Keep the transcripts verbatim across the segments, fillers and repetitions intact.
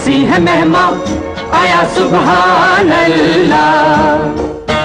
हंसी है मेहमा आया सुभान अल्लाह।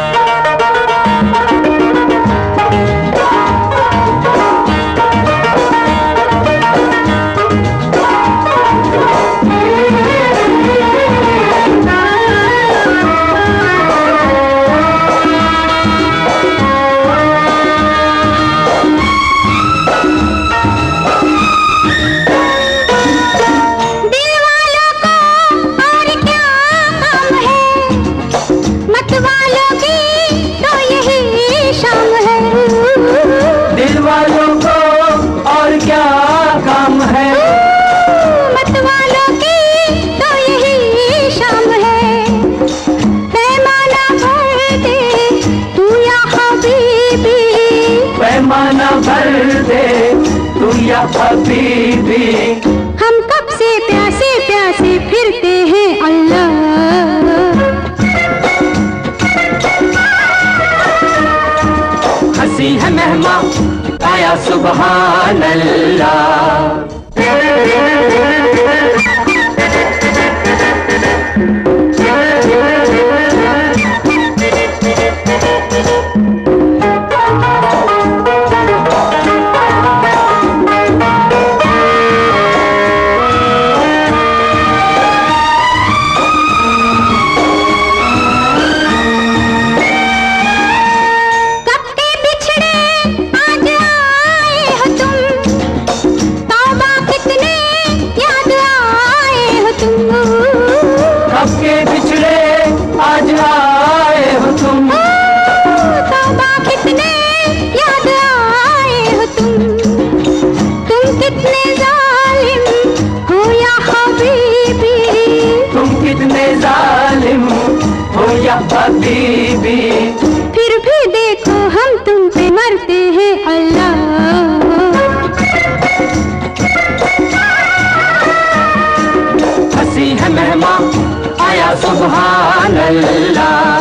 पैमाना भर दे तू या हबीबी, हम कब से प्यासे प्यासे फिरते हैं अल्लाह। हंसी है मेहमा आया सुभान अल्लाह। हबीबी फिर भी देखो हम तुम पे मरते हैं अल्लाह। हंसी है मेहमा आया सुभान अल्लाह।